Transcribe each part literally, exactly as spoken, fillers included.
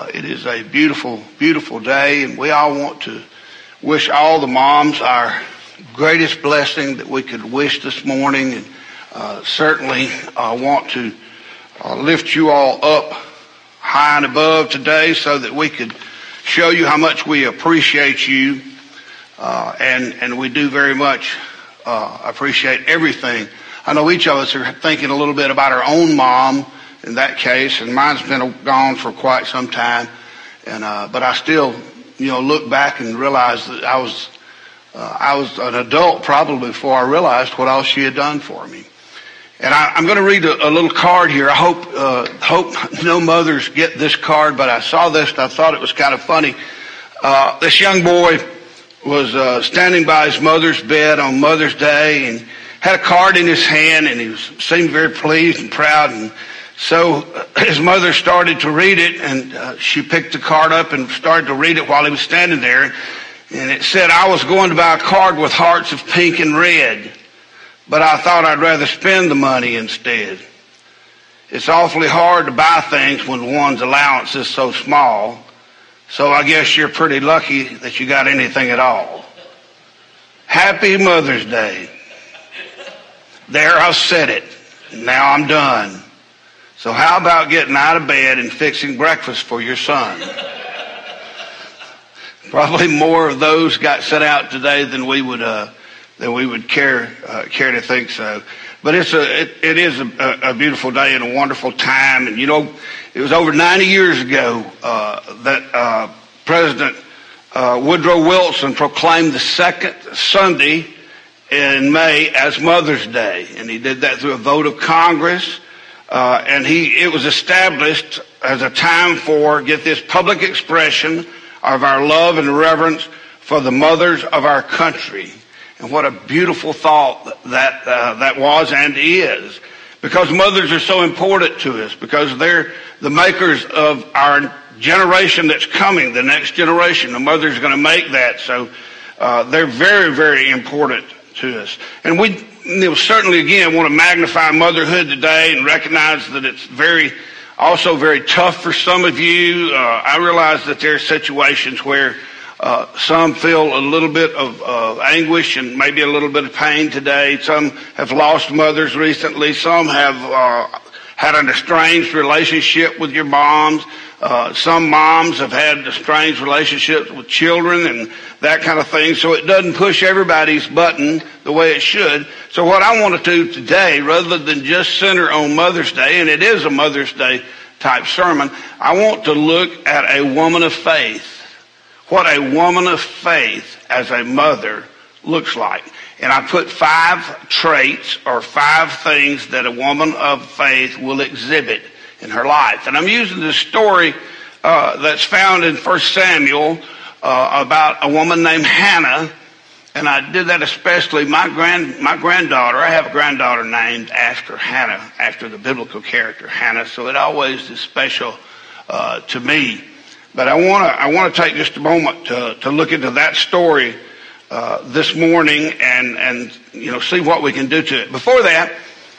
it is a beautiful, beautiful day, and we all want to wish all the moms our greatest blessing that we could wish this morning, and uh, certainly uh, want to uh, lift you all up high and above today so that we could show you how much we appreciate you, uh, and, and we do very much uh, appreciate everything. I know each of us are thinking a little bit about our own mom in that case, and mine's been gone for quite some time, and uh, but I still, you know, look back and realize that I was uh, I was an adult probably before I realized what all she had done for me. And I, I'm going to read a, a little card here. I hope uh, hope no mothers get this card, but I saw this and I thought it was kind of funny. Uh, this young boy was uh, standing by his mother's bed on Mother's Day and had a card in his hand, and he was, seemed very pleased and proud. And so his mother started to read it, and uh, she picked the card up and started to read it while he was standing there. And it said, "I was going to buy a card with hearts of pink and red, but I thought I'd rather spend the money instead. It's awfully hard to buy things when one's allowance is so small, so I guess you're pretty lucky that you got anything at all. Happy Mother's Day." There, I've said it. Now I'm done. So how about getting out of bed and fixing breakfast for your son? Probably more of those got set out today than we would uh, than we would care uh, care to think so. But it's a it, it is a, a beautiful day and a wonderful time. And you know, it was over ninety years ago uh, that uh, President uh, Woodrow Wilson proclaimed the second Sunday in May as Mother's Day, and he did that through a vote of Congress. Uh, and he, it was established as a time for, get this, public expression of our love and reverence for the mothers of our country. And what a beautiful thought that, uh, that was and is. Because mothers are so important to us, because they're the makers of our generation that's coming, the next generation. The mother's going to make that. So, uh, they're very, very important to us. And we, you know, certainly again want to magnify motherhood today and recognize that it's very, also very tough for some of you. Uh, I realize that there are situations where uh, some feel a little bit of uh, anguish and maybe a little bit of pain today. Some have lost mothers recently. Some have uh, had an estranged relationship with your moms. Uh, some moms have had estranged relationships with children and that kind of thing. So it doesn't push everybody's button the way it should. So what I want to do today, rather than just center on Mother's Day, and it is a Mother's Day type sermon, I want to look at a woman of faith. What a woman of faith as a mother looks like. And I put five traits or five things that a woman of faith will exhibit in her life. And I'm using this story uh, that's found in First Samuel uh, about a woman named Hannah. And I did that especially, my grand my granddaughter, I have a granddaughter named after Hannah, after the biblical character Hannah, so it always is special uh, to me. But I want to I want to take just a moment to, to look into that story uh, this morning and, and, you know, see what we can do to it. Before that,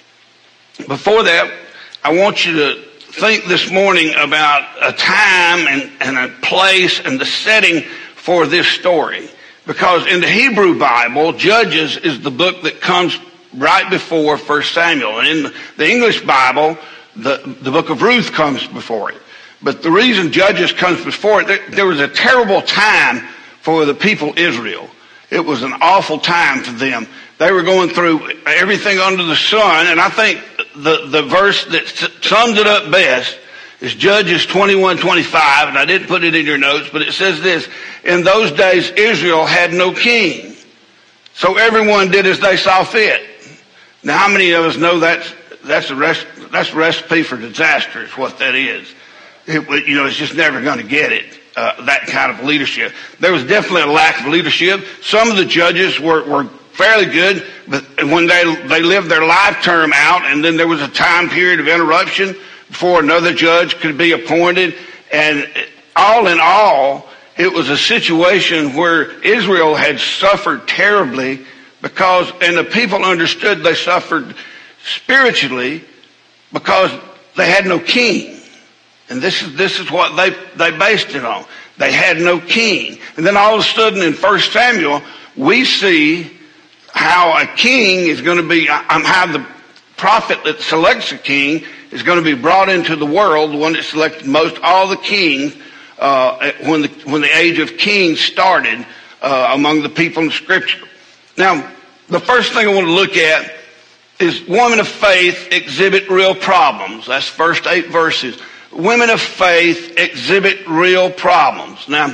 before that, I want you to think this morning about a time and, and a place and the setting for this story. Because in the Hebrew Bible, Judges is the book that comes right before First Samuel. And in the English Bible, the, the book of Ruth comes before it. But the reason Judges comes before it, there, there was a terrible time for the people Israel. It was an awful time for them. They were going through everything under the sun, and I think the, the verse that sums it up best is Judges twenty-one twenty-five, and I didn't put it in your notes, but it says this: in those days Israel had no king, so everyone did as they saw fit. Now, how many of us know that's that's a rest, that's a recipe for disaster? Is what that is. It, you know, it's just never going to get it. Uh, that kind of leadership. There was definitely a lack of leadership. Some of the judges were, were fairly good, but when they they lived their life term out, and then there was a time period of interruption before another judge could be appointed, and all in all, it was a situation where Israel had suffered terribly because, and the people understood they suffered spiritually because they had no king. And this is, this is what they, they based it on. They had no king. And then all of a sudden in First Samuel, we see how a king is going to be, um, how the prophet that selects a king is going to be brought into the world, the one that selected most all the kings, uh, when the, when the age of kings started, uh, among the people in Scripture. Now, the first thing I want to look at is women of faith exhibit real problems. That's the first eight verses. Women of faith exhibit real problems. Now,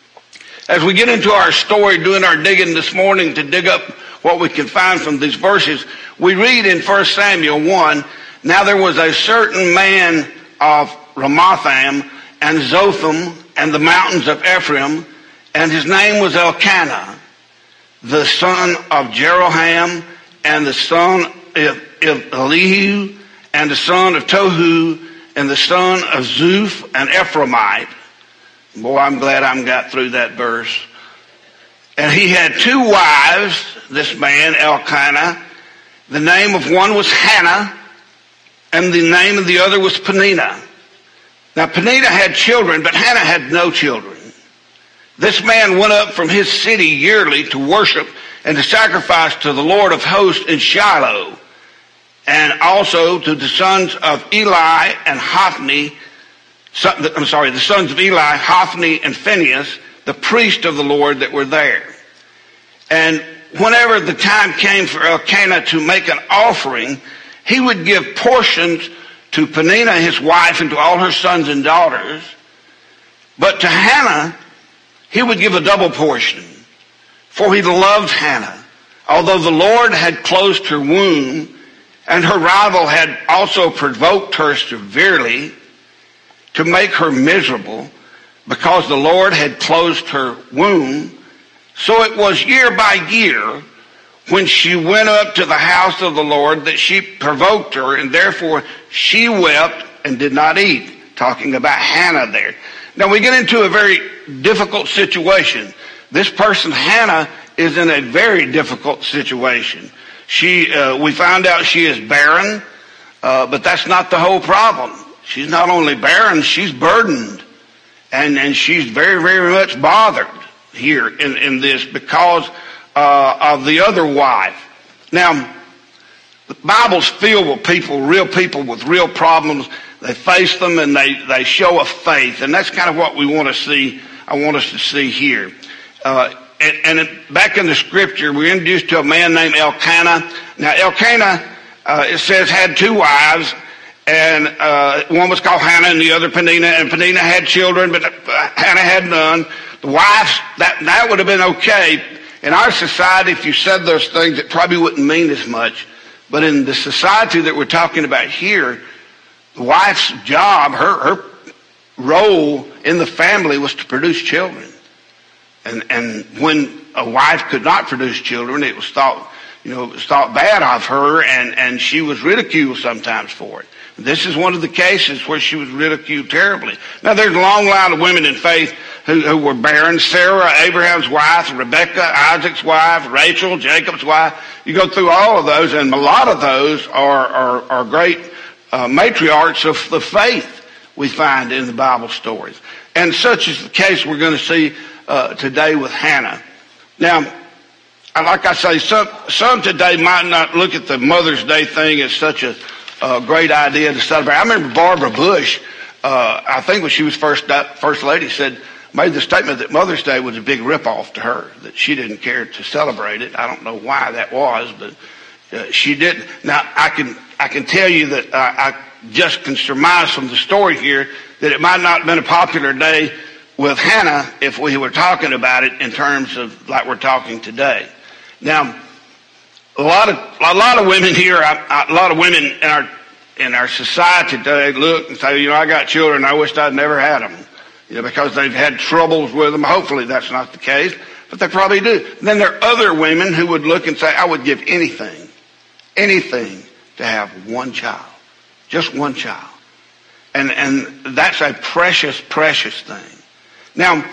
as we get into our story, doing our digging this morning to dig up what we can find from these verses, we read in First Samuel one, now there was a certain man of Ramathaim and Zophim and the mountains of Ephraim, and his name was Elkanah, the son of Jeroham, and the son of Elihu, and the son of Tohu, and the son of Zuph, an Ephraimite. Boy, I'm glad I got through that verse. And he had two wives, this man, Elkanah. The name of one was Hannah, and the name of the other was Peninnah. Now, Peninnah had children, but Hannah had no children. This man went up from his city yearly to worship and to sacrifice to the Lord of hosts in Shiloh, and also to the sons of Eli and Hophni, I'm sorry, the sons of Eli, Hophni and Phinehas, the priest of the Lord that were there. And whenever the time came for Elkanah to make an offering, he would give portions to Peninnah, his wife, and to all her sons and daughters. But to Hannah, he would give a double portion, for he loved Hannah. Although the Lord had closed her womb, and her rival had also provoked her severely to make her miserable, because the Lord had closed her womb. So it was year by year when she went up to the house of the Lord that she provoked her, and therefore she wept and did not eat. Talking about Hannah there. Now we get into a very difficult situation. This person, Hannah, is in a very difficult situation. She, uh, we found out she is barren, uh, but that's not the whole problem. She's not only barren, she's burdened. And, and she's very, very much bothered here in, in this because uh, of the other wife. Now, the Bible's filled with people, real people with real problems. They face them and they, they show a faith. And that's kind of what we want to see, I want us to see here. Uh, and and it, back in the Scripture, we're introduced to a man named Elkanah. Now, Elkanah, uh, it says, had two wives. And uh, one was called Hannah and the other Peninnah. And Peninnah had children, but Hannah had none. The wives, that, that would have been okay. In our society, if you said those things, it probably wouldn't mean as much. But in the society that we're talking about here, the wife's job, her, her role in the family was to produce children. And, and when a wife could not produce children, it was thought, you know, it was thought bad of her, and, and she was ridiculed sometimes for it. This is one of the cases where she was ridiculed terribly. Now, there's a long line of women in faith who, who were barren. Sarah, Abraham's wife, Rebecca, Isaac's wife, Rachel, Jacob's wife. You go through all of those, and a lot of those are, are, are great uh, matriarchs of the faith we find in the Bible stories. And such is the case we're going to see uh, today with Hannah. Now, like I say, some, some today might not look at the Mother's Day thing as such a A great idea to celebrate. I remember Barbara Bush, uh, I think when she was first first lady, said, made the statement that Mother's Day was a big ripoff to her, that she didn't care to celebrate it. I don't know why that was, but uh, she didn't. Now, I can I can tell you that uh, I just can surmise from the story here that it might not have been a popular day with Hannah if we were talking about it in terms of like we're talking today. Now, A lot of a lot of women here, I, I, a lot of women in our in our society today look and say, you know, I got children, I wished I'd never had them, you know, because they've had troubles with them. Hopefully that's not the case, but they probably do. And then there are other women who would look and say, I would give anything, anything to have one child, just one child, and and that's a precious, precious thing. Now,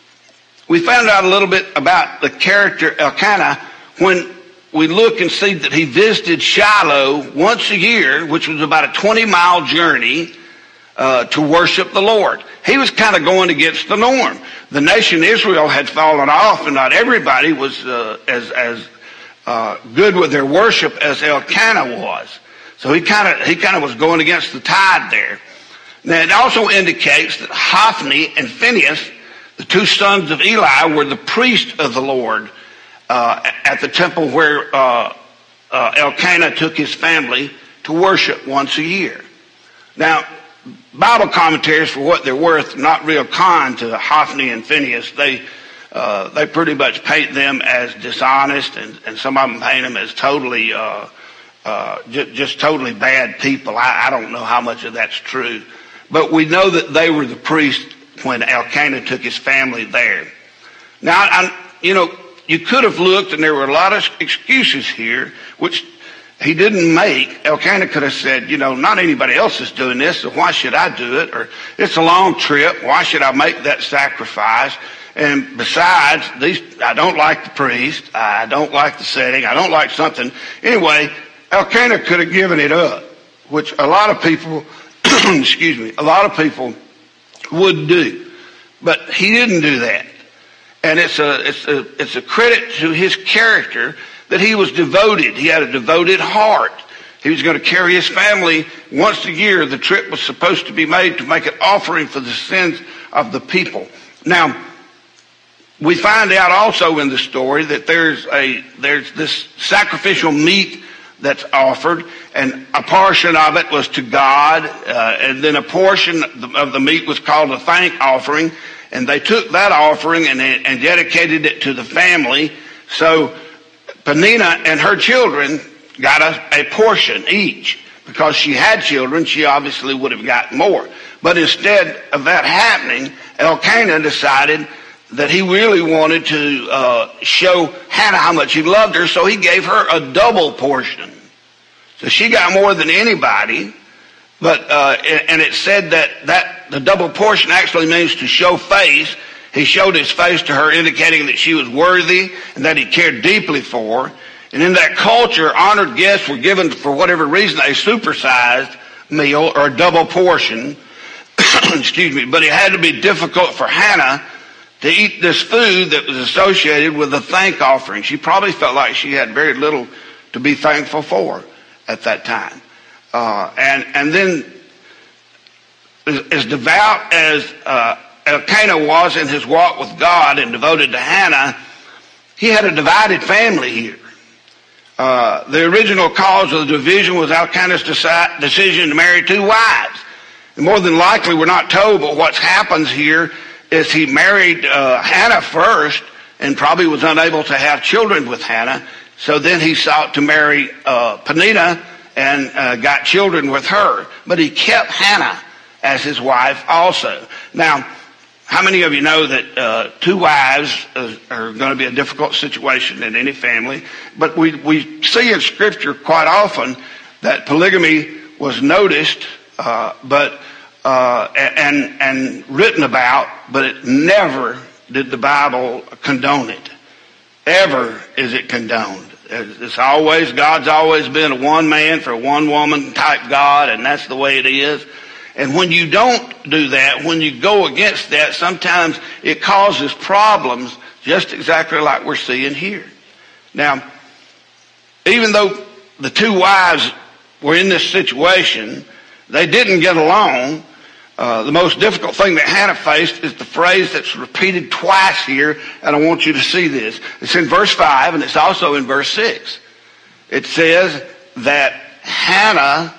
we found out a little bit about the character Elkanah when we look and see that he visited Shiloh once a year, which was about a twenty mile journey uh, to worship the Lord. He was kind of going against the norm. The nation Israel had fallen off, and not everybody was uh, as as uh, good with their worship as Elkanah was. So he kind of he kind of was going against the tide there. Now it also indicates that Hophni and Phinehas, the two sons of Eli, were the priests of the Lord uh, at the temple where uh, uh, Elkanah took his family to worship once a year. Now, Bible commentaries, for what they're worth, not real kind to Hophni and Phinehas. They uh, they pretty much paint them as dishonest, and, and some of them paint them as totally uh, uh, just, just totally bad people. I, I don't know how much of that's true, but we know that they were the priests when Elkanah took his family there. Now, I, you know, you could have looked, and there were a lot of excuses here, which he didn't make. Elkanah could have said, you know, not anybody else is doing this, so why should I do it? Or it's a long trip, why should I make that sacrifice? And besides, these, I don't like the priest, I don't like the setting, I don't like something. Anyway, Elkanah could have given it up, which a lot of people, excuse me, a lot of people would do. But he didn't do that. And it's a, it's a, it's a credit to his character that he was devoted. He had a devoted heart. He was going to carry his family once a year. The trip was supposed to be made to make an offering for the sins of the people. Now, we find out also in the story that there's a there's this sacrificial meat that's offered, and a portion of it was to God, uh, and then a portion of the meat was called a thank offering, and they took that offering and, and dedicated it to the family. So Peninnah and her children got a, a portion each. Because she had children, she obviously would have gotten more. But instead of that happening, Elkanah decided that he really wanted to uh, show Hannah how much he loved her, so he gave her a double portion. So she got more than anybody, but uh, and it said that, that the double portion actually means to show face. He showed his face to her, indicating that she was worthy and that he cared deeply for her. And in that culture, honored guests were given, for whatever reason, a supersized meal or a double portion. Excuse me. But it had to be difficult for Hannah to eat this food that was associated with a thank offering. She probably felt like she had very little to be thankful for at that time. Uh, and, and then, as, as devout as uh, Elkanah was in his walk with God and devoted to Hannah, he had a divided family here. Uh, the original cause of the division was Elkanah's deci- decision to marry two wives. And more than likely, we're not told, but what happens here is he married uh, Hannah first and probably was unable to have children with Hannah. So then he sought to marry uh, Peninnah and uh, got children with her. But he kept Hannah as his wife also. Now, how many of you know that uh, two wives uh, are going to be a difficult situation in any family? But we, we see in Scripture quite often that polygamy was noticed, uh, but uh, and and written about, but it never did the Bible condone it. Ever is it condoned. It's always, God's always been a one man for a one woman type God, and that's the way it is. And when you don't do that, when you go against that, sometimes it causes problems, just exactly like we're seeing here. Now, even though the two wives were in this situation, they didn't get along. Uh, the most difficult thing that Hannah faced is the phrase that's repeated twice here, and I want you to see this. It's in verse five, and it's also in verse six. It says that Hannah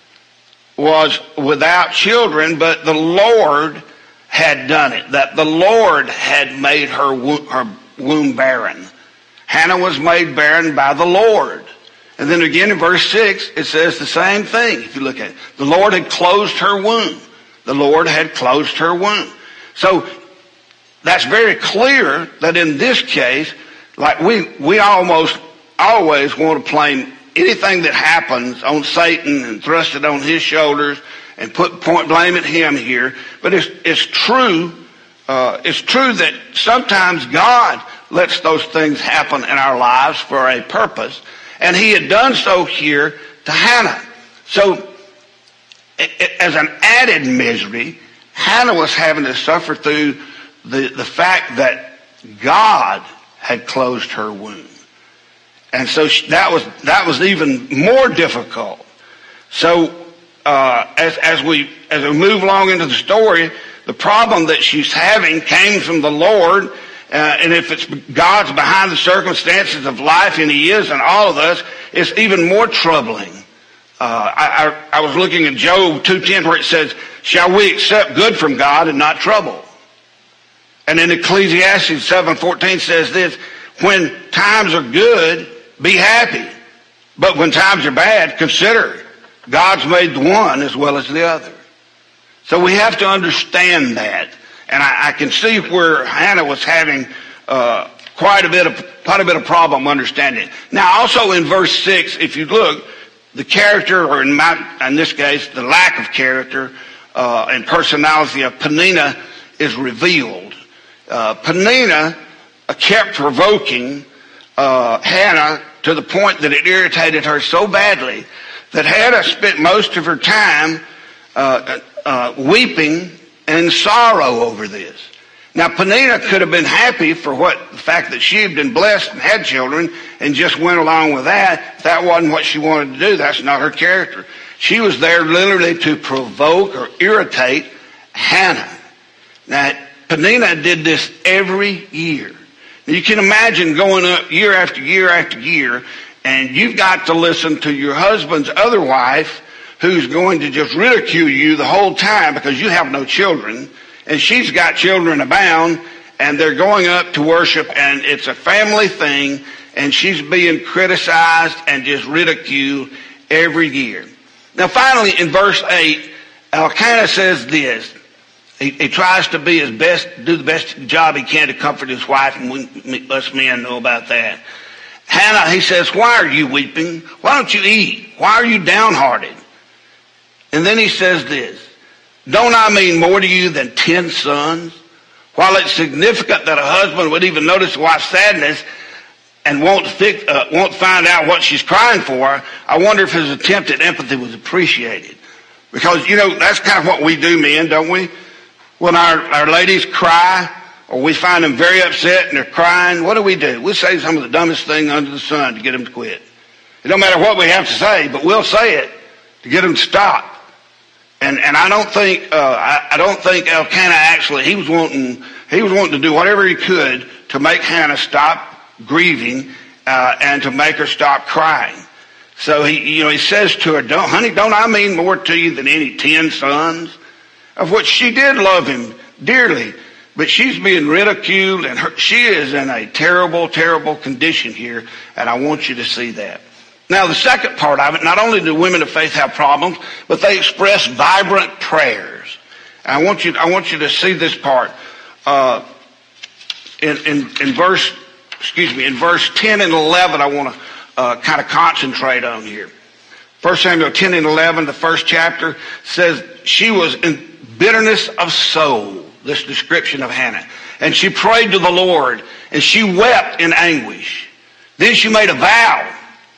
was without children, but the Lord had done it. That the Lord had made her womb, her womb barren. Hannah was made barren by the Lord. And then again in verse six, it says the same thing. If you look at it, the Lord had closed her womb. The Lord had closed her womb. So that's very clear that in this case, like we, we almost always want to blame anything that happens on Satan and thrust it on his shoulders and put point blame at him here. But it's, it's true, uh, it's true that sometimes God lets those things happen in our lives for a purpose. And he had done so here to Hannah. So as an added misery, Hannah was having to suffer through the, the fact that God had closed her womb. And so she, that was that was even more difficult. So uh, as as we as we move along into the story, the problem that she's having came from the Lord. Uh, and if it's God's behind the circumstances of life, and He is in all of us, it's even more troubling. Uh, I, I, I was looking at Job two ten where it says, shall we accept good from God and not trouble? And in Ecclesiastes seven fourteen says this, when times are good, be happy. But when times are bad, consider God's made the one as well as the other. So we have to understand that. And I, I can see where Hannah was having uh, quite a bit of quite a bit of problem understanding. Now, also in verse six, if you look, the character, or in, my, in this case, the lack of character uh, and personality of Peninnah is revealed. Uh, Peninnah uh, kept provoking uh, Hannah to the point that it irritated her so badly that Hannah spent most of her time uh, uh, weeping and sorrow over this. Now, Peninnah could have been happy for what the fact that she had been blessed and had children and just went along with that. If that wasn't what she wanted to do, that's not her character. She was there literally to provoke or irritate Hannah. Now, Peninnah did this every year. Now, you can imagine going up year after year after year, and you've got to listen to your husband's other wife who's going to just ridicule you the whole time because you have no children. And she's got children abound, and they're going up to worship, and it's a family thing, and she's being criticized and just ridiculed every year. Now, finally, in verse eight, Elkanah says this. He, he tries to be his best, do the best job he can to comfort his wife, and we, us men know about that. Hannah, he says, why are you weeping? Why don't you eat? Why are you downhearted? And then he says this. Don't I mean more to you than ten sons? While it's significant that a husband would even notice a wife's sadness and won't, think, uh, won't find out what she's crying for, I wonder if his attempt at empathy was appreciated. Because, you know, that's kind of what we do, men, don't we? When our, our ladies cry, or we find them very upset and they're crying, what do we do? We say some of the dumbest thing under the sun to get them to quit. It don't matter what we have to say, but we'll say it to get them to stop. And and I don't think uh, I, I don't think Elkanah actually he was wanting he was wanting to do whatever he could to make Hannah stop grieving uh, and to make her stop crying. So he you know he says to her, "Don't, honey, don't I mean more to you than any ten sons?" Of which she did love him dearly, but she's being ridiculed, and her, she is in a terrible, terrible condition here. And I want you to see that. Now, the second part of it, not only do women of faith have problems, but they express vibrant prayers. And I want you, I want you to see this part. Uh, in, in, in verse, excuse me, in verse ten and eleven, I want to uh, kind of concentrate on here. First Samuel ten and eleven, the first chapter, says she was in bitterness of soul, this description of Hannah. And she prayed to the Lord, and she wept in anguish. Then she made a vow.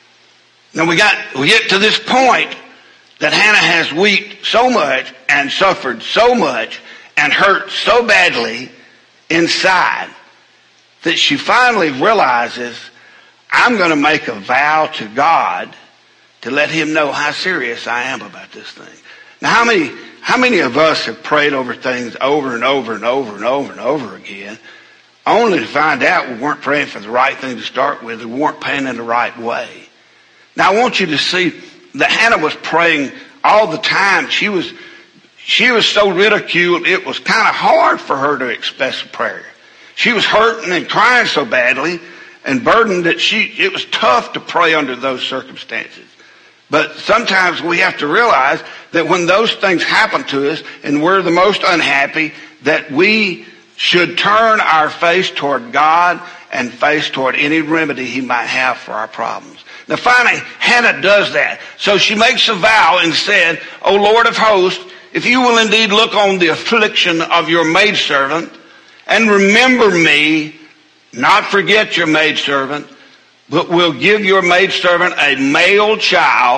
Now we got, we get to this point that Hannah has wept so much and suffered so much and hurt so badly inside that she finally realizes, I'm going to make a vow to God to let Him know how serious I am about this thing. Now how many, how many of us have prayed over things over and over and over and over and over again, only to find out we weren't praying for the right thing to start with, we weren't praying in the right way? Now I want you to see that Hannah was praying all the time. She was, she was so ridiculed, it was kind of hard for her to express a prayer. She was hurting and crying so badly and burdened that she, it was tough to pray under those circumstances. But sometimes we have to realize that when those things happen to us and we're the most unhappy, that we should turn our face toward God and face toward any remedy He might have for our problems. Now finally, Hannah does that. So she makes a vow and said, O Lord of hosts, if you will indeed look on the affliction of your maidservant and remember me, not forget your maidservant, but will give your maidservant a male child,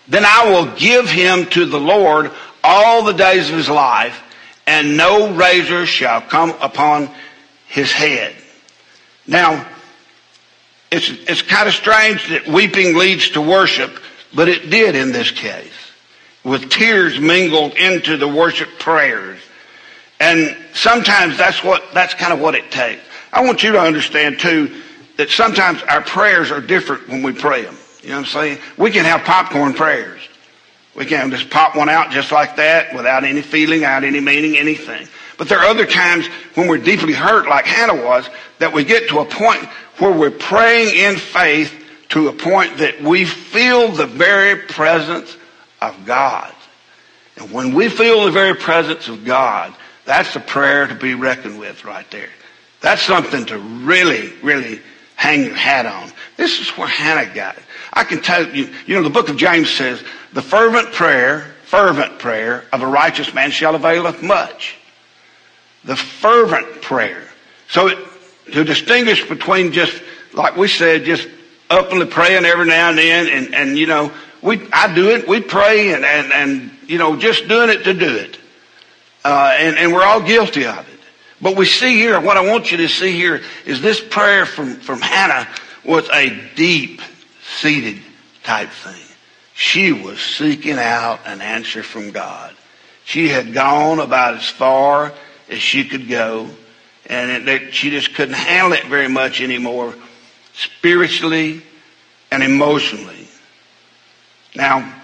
then I will give him to the Lord all the days of his life, and no razor shall come upon his head. Now, it's, it's kind of strange that weeping leads to worship, but it did in this case, with tears mingled into the worship prayers. And sometimes that's what, that's kind of what it takes. I want you to understand too, that sometimes our prayers are different when we pray them. You know what I'm saying? We can have popcorn prayers. We can just pop one out just like that without any feeling, without any meaning, anything. But there are other times when we're deeply hurt, like Hannah was, that we get to a point where we're praying in faith to a point that we feel the very presence of God. And when we feel the very presence of God, that's a prayer to be reckoned with right there. That's something to really, really hang your hat on. This is where Hannah got it. I can tell you, you know, the book of James says, the fervent prayer, fervent prayer of a righteous man shall availeth much. The fervent prayer. So it, to distinguish between just, like we said, just openly praying every now and then, and, and you know, we I do it, we pray, and, and, and you know, just doing it to do it. Uh, and, and we're all guilty of it. But we see here, what I want you to see here is this prayer from, from Hannah was a deep-seated type thing. She was seeking out an answer from God. She had gone about as far as she could go, and it, she just couldn't handle it very much anymore, spiritually and emotionally. Now,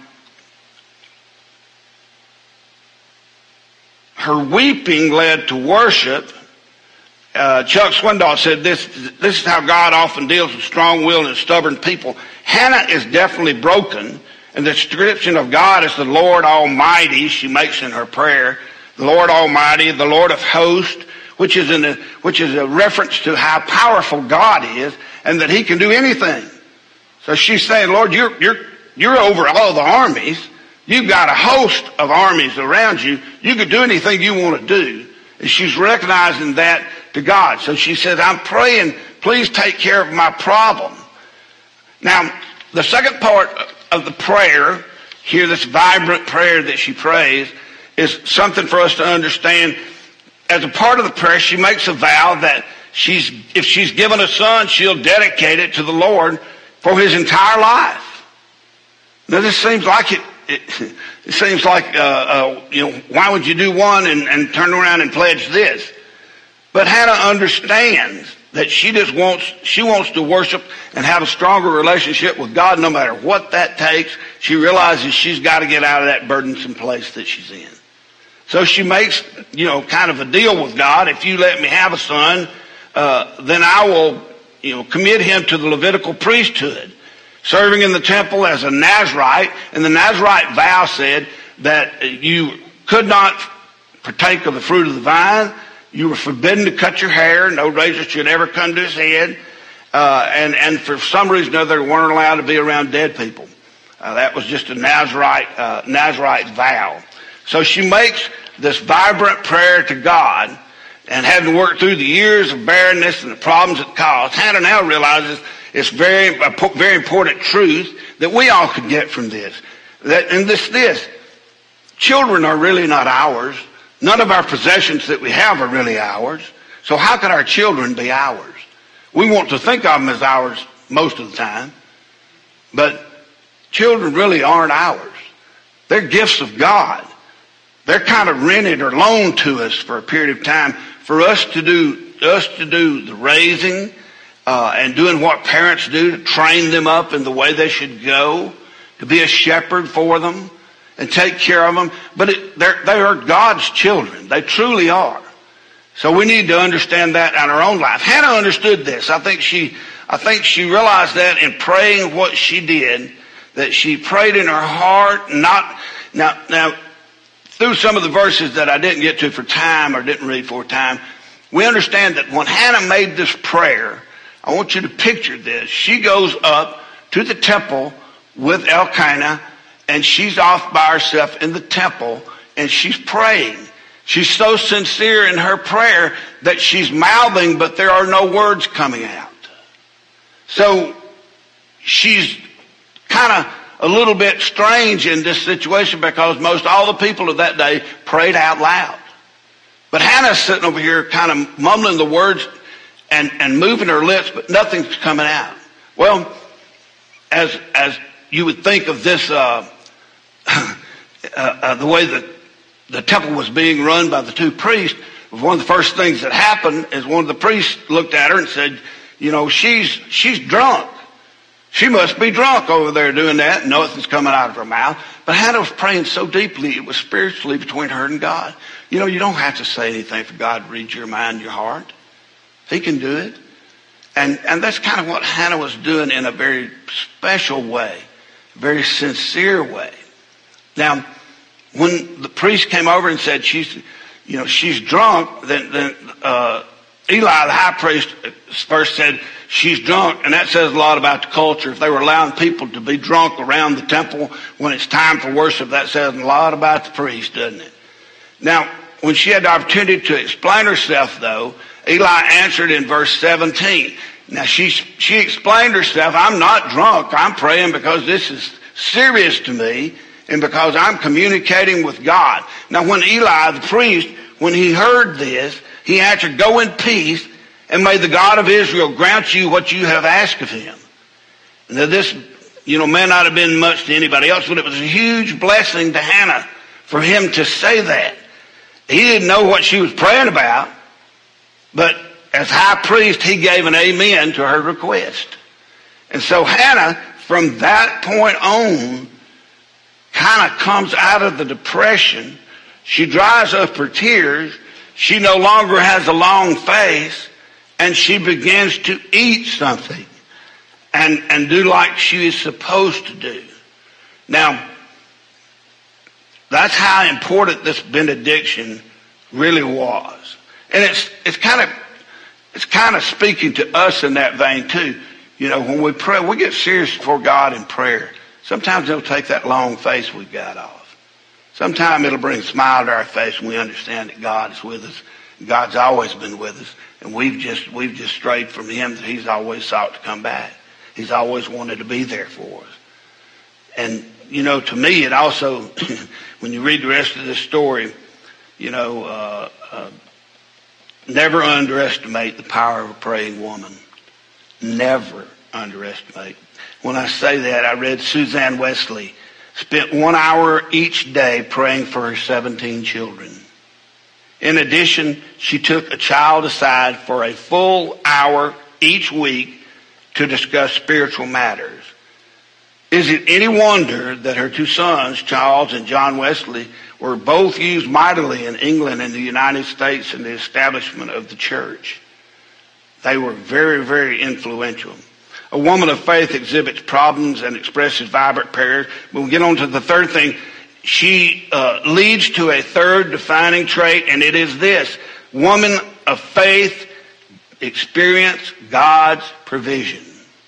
her weeping led to worship. Uh, Chuck Swindoll said this, this is how God often deals with strong-willed and stubborn people. Hannah is definitely broken, and the description of God as the Lord Almighty, she makes in her prayer, the Lord Almighty, the Lord of hosts, which is, in a, which is a reference to how powerful God is and that he can do anything. So she's saying, Lord, you're, you're, you're over all the armies. You've got a host of armies around you. You could do anything you want to do. And she's recognizing that to God. So she says, I'm praying, please take care of my problem. Now, the second part of the prayer, here, this vibrant prayer that she prays, is something for us to understand. As a part of the prayer, she makes a vow that she's, if she's given a son, she'll dedicate it to the Lord for his entire life. Now, this seems like it, it, it seems like, uh, uh, you know, why would you do one and, and turn around and pledge this? But Hannah understands that she just wants, she wants to worship and have a stronger relationship with God no matter what that takes. She realizes she's got to get out of that burdensome place that she's in. So she makes, you know, kind of a deal with God. If you let me have a son, uh, then I will, you know, commit him to the Levitical priesthood, serving in the temple as a Nazirite. And the Nazirite vow said that you could not partake of the fruit of the vine. You were forbidden to cut your hair. No razor should ever come to his head. Uh, and, and for some reason or other, they weren't allowed to be around dead people. Uh, that was just a Nazirite, uh, Nazirite vow. So she makes this vibrant prayer to God, and having worked through the years of barrenness and the problems it caused, Hannah now realizes it's very, a very important truth that we all could get from this. That, and this, this, children are really not ours. None of our possessions that we have are really ours. So how could our children be ours? We want to think of them as ours most of the time, but children really aren't ours. They're gifts of God. They're kind of rented or loaned to us for a period of time for us to do, us to do the raising uh, and doing what parents do to train them up in the way they should go, to be a shepherd for them and take care of them. But it, they're, they are God's children. They truly are. So we need to understand that in our own life. Hannah understood this. I think she, I think she realized that in praying what she did, that she prayed in her heart, not, now, now, through some of the verses that I didn't get to for time or didn't read for time, we understand that when Hannah made this prayer, I want you to picture this. She goes up to the temple with Elkanah, and she's off by herself in the temple, and she's praying. She's so sincere in her prayer that she's mouthing, but there are no words coming out. So she's kind of a little bit strange in this situation because most all the people of that day prayed out loud. But Hannah's sitting over here kind of mumbling the words and, and moving her lips, but nothing's coming out. Well, as as you would think of this, uh, uh, uh, the way that the temple was being run by the two priests, one of the first things that happened is one of the priests looked at her and said, you know, she's she's drunk. She must be drunk over there doing that. Nothing's coming out of her mouth. But Hannah was praying so deeply, it was spiritually between her and God. You know, you don't have to say anything for God to read your mind, your heart. He can do it. And and that's kind of what Hannah was doing in a very special way, a very sincere way. Now, when the priest came over and said she's, you know, she's drunk, then then uh, Eli, the high priest, first said she's drunk, and that says a lot about the culture. If they were allowing people to be drunk around the temple when it's time for worship, that says a lot about the priest, doesn't it? Now, when she had the opportunity to explain herself, though, Eli answered in verse seventeen. Now, she, she explained herself, I'm not drunk. I'm praying because this is serious to me and because I'm communicating with God. Now, when Eli, the priest, when he heard this, he answered, go in peace, and may the God of Israel grant you what you have asked of him. Now, this, you know, may not have been much to anybody else, but it was a huge blessing to Hannah for him to say that. He didn't know what she was praying about, but as high priest, he gave an amen to her request. And so Hannah, from that point on, kind of comes out of the depression. She dries up her tears. She no longer has a long face, and she begins to eat something and, and do like she is supposed to do. Now, that's how important this benediction really was. And it's it's kind of it's kind of speaking to us in that vein too. You know, when we pray, we get serious before God in prayer. Sometimes it'll take that long face we've got off. Sometimes it'll bring a smile to our face when we understand that God is with us. God's always been with us, and we've just we've just strayed from him, that he's always sought to come back. He's always wanted to be there for us. And, you know, to me, it also, when you read the rest of this story, you know, uh, uh, never underestimate the power of a praying woman. Never underestimate. When I say that, I read Suzanne Wesley spent one hour each day praying for her seventeen children. In addition, she took a child aside for a full hour each week to discuss spiritual matters. Is it any wonder that her two sons, Charles and John Wesley, were both used mightily in England and the United States in the establishment of the church? They were very, very influential. A woman of faith exhibits problems and expresses vibrant prayers. When we get on to the third thing, she uh, leads to a third defining trait, and it is this: woman of faith experience God's provision.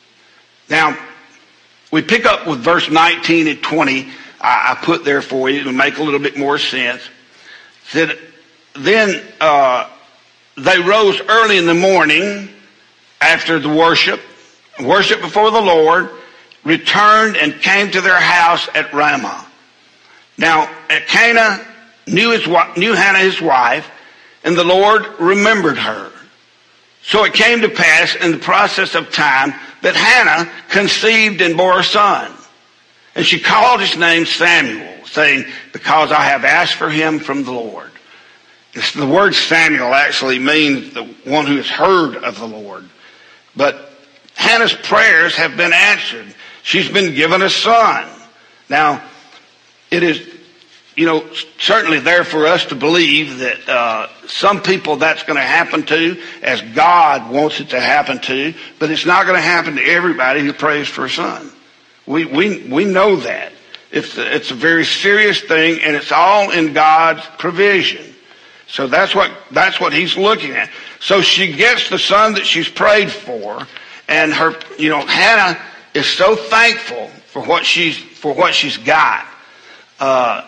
Now, we pick up with verse nineteen and twenty. I, I put there for you to make a little bit more sense. It said, then uh, they rose early in the morning after the worship, worship before the Lord, returned and came to their house at Ramah. Now, Elkanah knew, his, knew Hannah his wife, and the Lord remembered her. So it came to pass in the process of time that Hannah conceived and bore a son. And she called his name Samuel, saying, because I have asked for him from the Lord. It's, the word Samuel actually means the one who has heard of the Lord. But Hannah's prayers have been answered. She's been given a son. Now, it is, you know, certainly there for us to believe that uh, some people that's going to happen to as God wants it to happen to, but it's not going to happen to everybody who prays for a son. We we we know that. It's a, it's a very serious thing, and it's all in God's provision. So that's what that's what he's looking at. So she gets the son that she's prayed for, and her, you know, Hannah is so thankful for what she's for what she's got. Uh,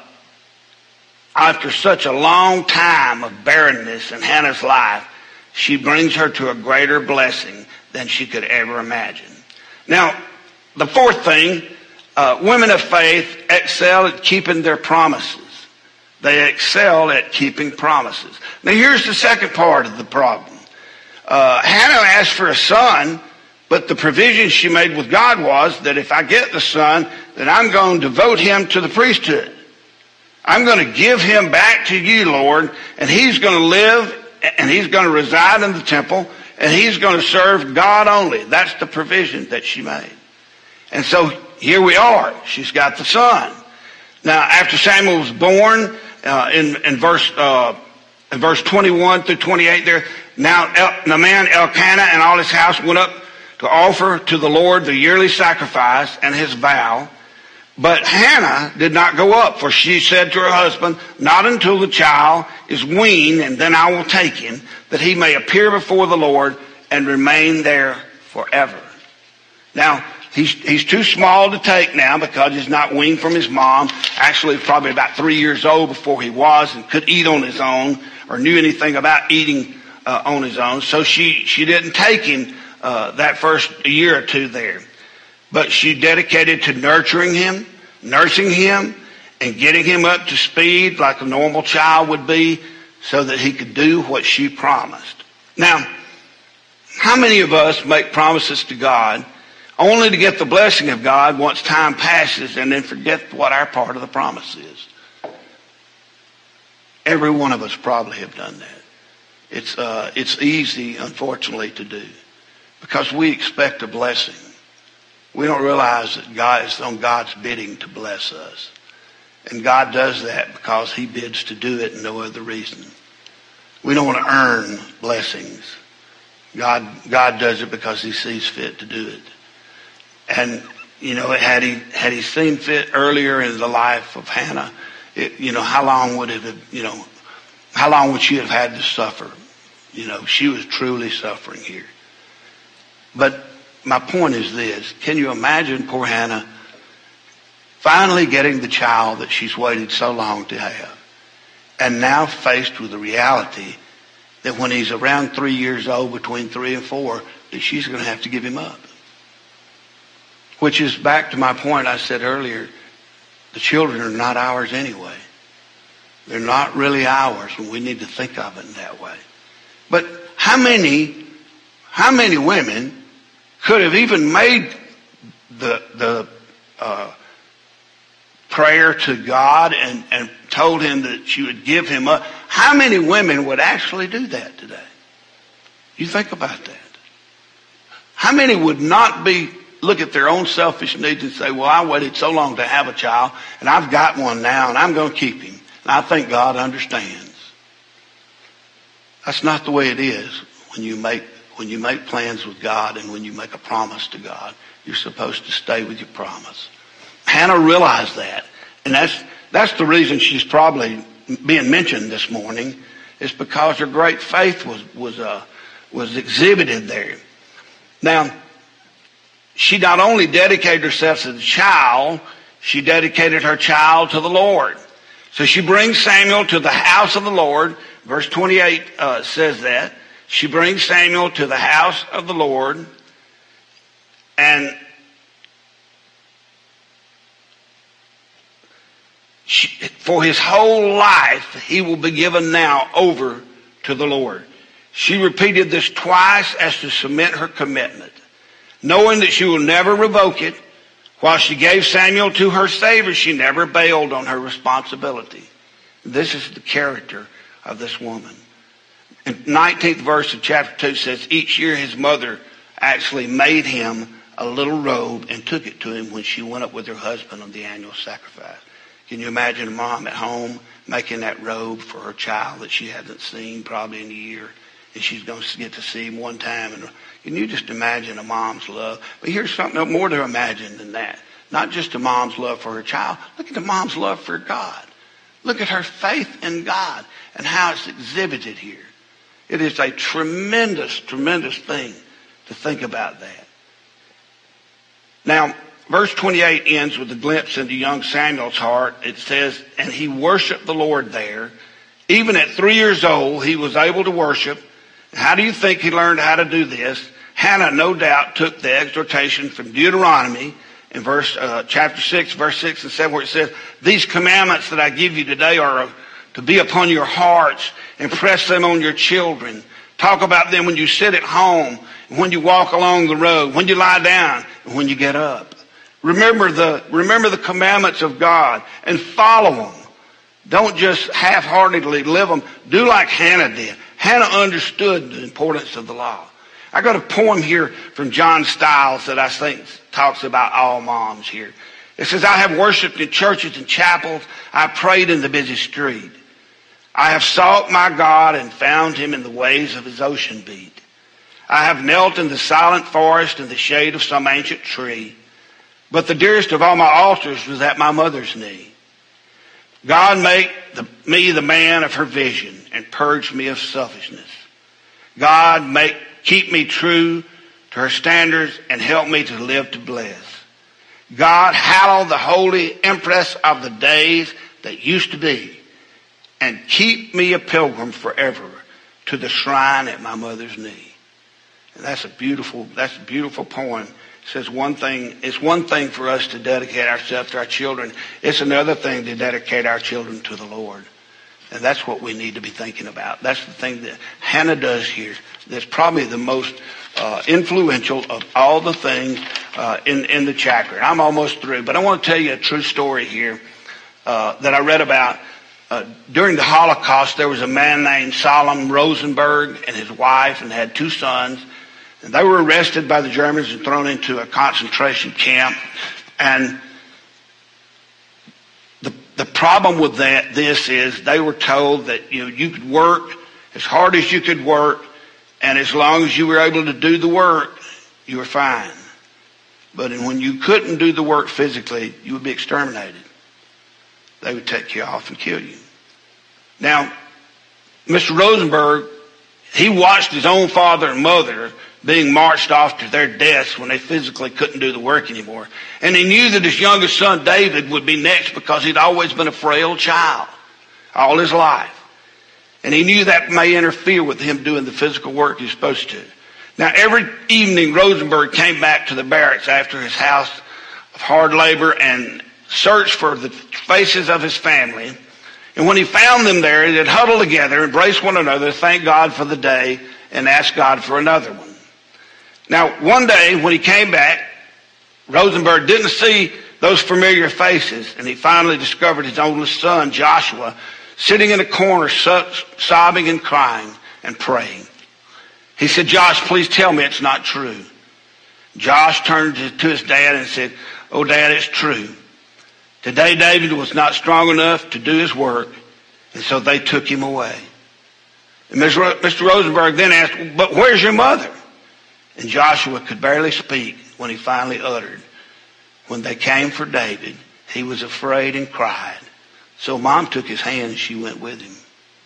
after such a long time of barrenness in Hannah's life, she brings her to a greater blessing than she could ever imagine. Now, the fourth thing Uh, women of faith excel at keeping their promises. They excel at keeping promises. Now here's the second part of the problem. Uh, Hannah asked for a son, but the provision she made with God was that if I get the son, then I'm going to devote him to the priesthood. I'm going to give him back to you, Lord, and he's going to live and he's going to reside in the temple and he's going to serve God only. That's the provision that she made. And so here we are. She's got the son. Now, after Samuel was born, uh, in, in verse, uh, in verse twenty-one through twenty-eight there, now El, the man Elkanah and all his house went up to offer to the Lord the yearly sacrifice and his vow. But Hannah did not go up, for she said to her husband, not until the child is weaned, and then I will take him, that he may appear before the Lord and remain there forever. Now, he's, he's too small to take now because he's not weaned from his mom. Actually, probably about three years old before he was and could eat on his own or knew anything about eating uh, on his own. So she, she didn't take him uh, that first year or two there. But she dedicated to nurturing him, nursing him, and getting him up to speed like a normal child would be so that he could do what she promised. Now, how many of us make promises to God only to get the blessing of God once time passes and then forget what our part of the promise is? Every one of us probably have done that. It's, uh, it's easy, unfortunately, to do because we expect a blessing. We don't realize that God is on God's bidding to bless us. And God does that because he bids to do it and no other reason. We don't want to earn blessings. God, God does it because he sees fit to do it. And, you know, had he, had he seen fit earlier in the life of Hannah, it, you know, how long would it have, you know, how long would she have had to suffer? You know, she was truly suffering here. But my point is this. Can you imagine poor Hannah finally getting the child that she's waited so long to have, and now faced with the reality that when he's around three years old, between three and four, that she's going to have to give him up? Which is back to my point I said earlier. The children are not ours anyway. They're not really ours, and we need to think of it in that way. But how many, how many women could have even made the the uh, prayer to God and, and told him that she would give him up? How many women would actually do that today? You think about that. How many would not be, look at their own selfish needs and say, well, I waited so long to have a child, and I've got one now, and I'm going to keep him. And I think God understands. That's not the way it is when you make When you make plans with God and when you make a promise to God. You're supposed to stay with your promise. Hannah realized that. And that's that's the reason she's probably being mentioned this morning, is because her great faith was was uh, was exhibited there. Now, she not only dedicated herself to the child, she dedicated her child to the Lord. So she brings Samuel to the house of the Lord. Verse twenty-eight uh, says that. She brings Samuel to the house of the Lord, and she, for his whole life, he will be given now over to the Lord. She repeated this twice as to cement her commitment, knowing that she will never revoke it. While she gave Samuel to her Savior, she never bailed on her responsibility. This is the character of this woman. In nineteenth verse of chapter two says, each year his mother actually made him a little robe and took it to him when she went up with her husband on the annual sacrifice. Can you imagine a mom at home making that robe for her child that she hasn't seen probably in a year, and she's going to get to see him one time? And can you just imagine a mom's love? But here's something more to imagine than that. Not just a mom's love for her child. Look at the mom's love for God. Look at her faith in God and how it's exhibited here. It is a tremendous, tremendous thing to think about that. Now, verse twenty-eight ends with a glimpse into young Samuel's heart. It says, and he worshiped the Lord there. Even at three years old, he was able to worship. How do you think he learned how to do this? Hannah, no doubt, took the exhortation from Deuteronomy in verse uh, chapter six, verse six and seven, where it says, these commandments that I give you today are to be upon your hearts. Impress them on your children. Talk about them when you sit at home, when you walk along the road, when you lie down, and when you get up. Remember the, remember the commandments of God and follow them. Don't just half-heartedly live them. Do like Hannah did. Hannah understood the importance of the law. I got a poem here from John Stiles that I think talks about all moms here. It says, I have worshiped in churches and chapels. I prayed in the busy street. I have sought my God and found him in the waves of his ocean beat. I have knelt in the silent forest in the shade of some ancient tree. But the dearest of all my altars was at my mother's knee. God make the, me the man of her vision and purge me of selfishness. God make keep me true to her standards and help me to live to bless. God hallow the holy empress of the days that used to be and keep me a pilgrim forever to the shrine at my mother's knee. And that's a beautiful, that's a beautiful poem. It says one thing, it's one thing for us to dedicate ourselves to our children. It's another thing to dedicate our children to the Lord. And that's what we need to be thinking about. That's the thing that Hannah does here. That's probably the most uh, influential of all the things uh, in, in the chapter. I'm almost through, but I want to tell you a true story here uh, that I read about. Uh, during the Holocaust, there was a man named Solomon Rosenberg and his wife and had two sons. And they were arrested by the Germans and thrown into a concentration camp. And the the problem with that this is they were told that you know you could work as hard as you could work, and as long as you were able to do the work, you were fine. But when you couldn't do the work physically, you would be exterminated. They would take you off and kill you. Now, Mister Rosenberg, he watched his own father and mother being marched off to their deaths when they physically couldn't do the work anymore. And he knew that his youngest son, David, would be next because he'd always been a frail child all his life. And he knew that may interfere with him doing the physical work he's supposed to. Now, every evening, Rosenberg came back to the barracks after his house of hard labor and searched for the faces of his family. And when he found them there, they'd huddle together, embrace one another, thank God for the day, and ask God for another one. Now, one day when he came back, Rosenberg didn't see those familiar faces, and he finally discovered his oldest son, Joshua, sitting in a corner, sobbing and crying and praying. He said, Josh, please tell me it's not true. Josh turned to his dad and said, oh, Dad, it's true. Today, David was not strong enough to do his work, and so they took him away. And Mister Rosenberg then asked, but where's your mother? And Joshua could barely speak when he finally uttered, when they came for David, he was afraid and cried. So Mom took his hand and she went with him.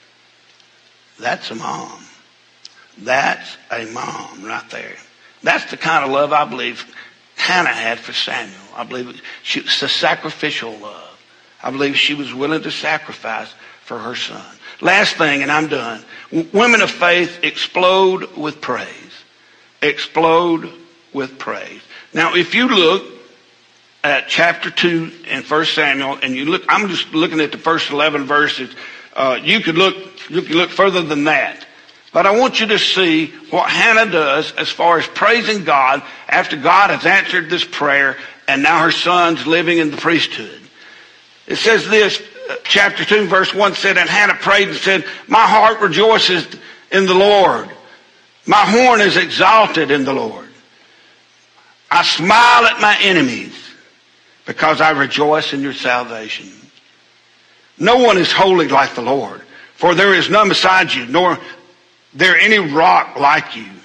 That's a mom. That's a mom right there. That's the kind of love I believe Hannah had for Samuel. I believe she, it's a sacrificial love. I believe she was willing to sacrifice for her son. Last thing, and I'm done. Women of faith explode with praise. Explode with praise. Now, if you look at chapter two in First Samuel, and you look, I'm just looking at the first eleven verses. Uh, you could look, you could look further than that. But I want you to see what Hannah does as far as praising God after God has answered this prayer, and now her son's living in the priesthood. It says this, chapter two, verse one said, and Hannah prayed and said, my heart rejoices in the Lord. My horn is exalted in the Lord. I smile at my enemies because I rejoice in your salvation. No one is holy like the Lord, for there is none beside you, nor there any rock like you.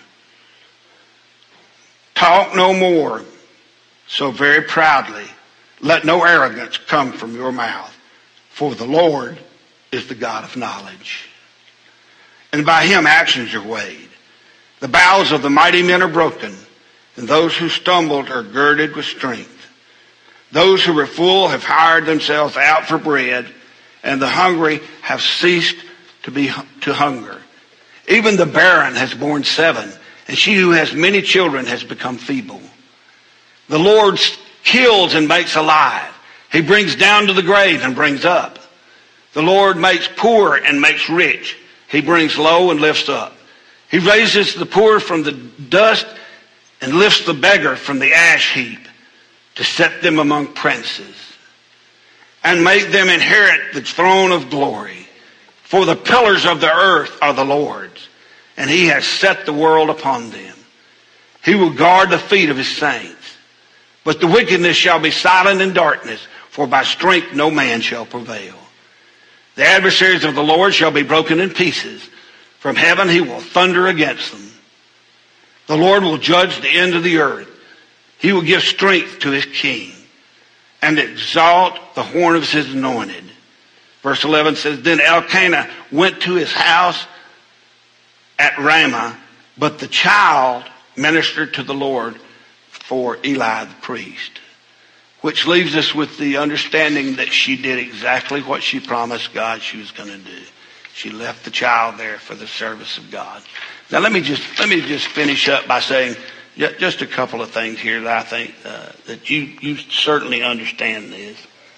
Talk no more so very proudly. Let no arrogance come from your mouth, for the Lord is the God of knowledge. And by him actions are weighed. The bows of the mighty men are broken, and those who stumbled are girded with strength. Those who were full have hired themselves out for bread, and the hungry have ceased to be to hunger. Even the barren has borne seven, and she who has many children has become feeble. The Lord kills and makes alive. He brings down to the grave and brings up. The Lord makes poor and makes rich. He brings low and lifts up. He raises the poor from the dust and lifts the beggar from the ash heap to set them among princes and make them inherit the throne of glory. For the pillars of the earth are the Lord's, and he has set the world upon them. He will guard the feet of his saints. But the wickedness shall be silent in darkness, for by strength no man shall prevail. The adversaries of the Lord shall be broken in pieces. From heaven he will thunder against them. The Lord will judge the end of the earth. He will give strength to his king and exalt the horn of his anointed. Verse eleven says, Then Elkanah went to his house at Ramah, but the child ministered to the Lord for Eli the priest. Which leaves us with the understanding that she did exactly what she promised God she was going to do. She left the child there for the service of God. Now let me just let me just finish up by saying just a couple of things here that I think uh, that you you certainly understand this.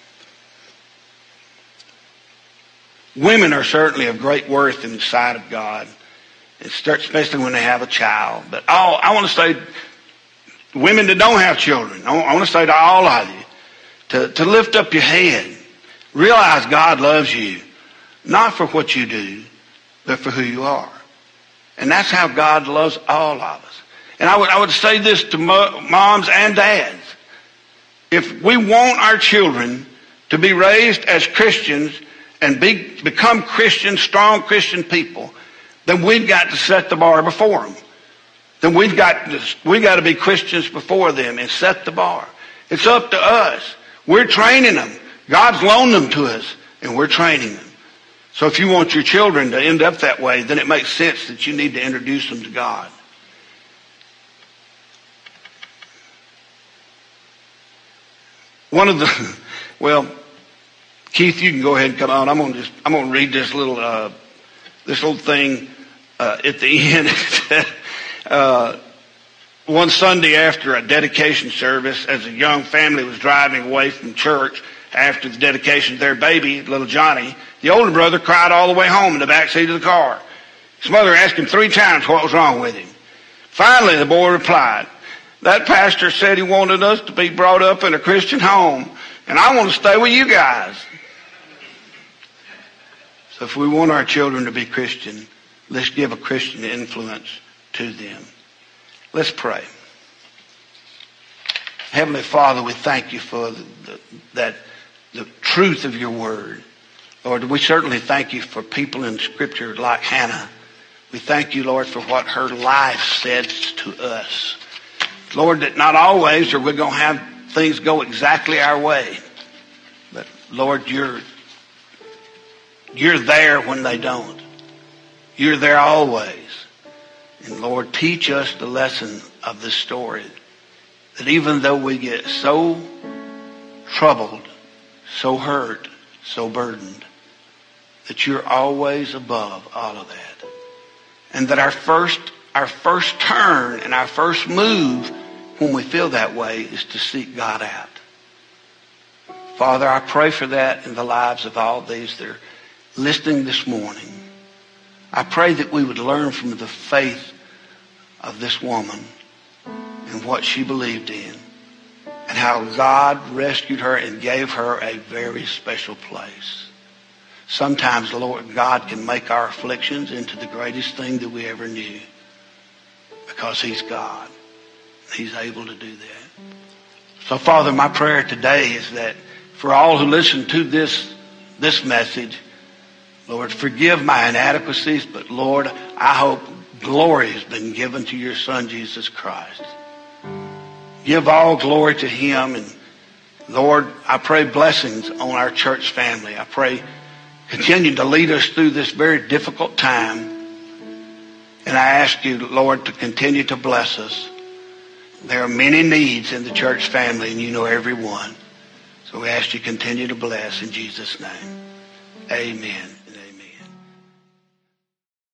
Women are certainly of great worth in the sight of God, especially when they have a child. But all, I want to say, women that don't have children, I want to say to all of you, to, to lift up your head. Realize God loves you, not for what you do, but for who you are. And that's how God loves all of us. And I would, I would say this to moms and dads. If we want our children to be raised as Christians and be, become Christian, strong Christian people, then we've got to set the bar before them. Then we've got to, we've got to be Christians before them and set the bar. It's up to us. We're training them. God's loaned them to us, and we're training them. So if you want your children to end up that way, then it makes sense that you need to introduce them to God. One of the, well, Keith, you can go ahead and come on. I'm gonna just, I'm gonna read this little, uh, this little thing uh, at the end. uh, one Sunday after a dedication service, as a young family was driving away from church after the dedication of their baby, little Johnny, the older brother cried all the way home in the back seat of the car. His mother asked him three times what was wrong with him. Finally, the boy replied, "That pastor said he wanted us to be brought up in a Christian home, and I want to stay with you guys." So if we want our children to be Christian, let's give a Christian influence to them. Let's pray. Heavenly Father, we thank you for the, the, that the truth of your word. Lord, we certainly thank you for people in Scripture like Hannah. We thank you, Lord, for what her life says to us. Lord, that not always are we going to have things go exactly our way. But Lord, you're, you're there when they don't. You're there always. And Lord, teach us the lesson of this story. That even though we get so troubled, so hurt, so burdened, that you're always above all of that. And that our first, our first turn and our first move when we feel that way is to seek God out. Father, I pray for that in the lives of all these that are listening this morning. I pray that we would learn from the faith of this woman and what she believed in and how God rescued her and gave her a very special place. Sometimes, Lord, God can make our afflictions into the greatest thing that we ever knew because He's God. He's able to do that. So, Father, my prayer today is that for all who listen to this, this message, Lord, forgive my inadequacies, but Lord, I hope glory has been given to your Son, Jesus Christ. Give all glory to Him. And Lord, I pray blessings on our church family. I pray continue to lead us through this very difficult time. And I ask you, Lord, to continue to bless us. There are many needs in the church family, and you know every one. So we ask you to continue to bless in Jesus' name. Amen.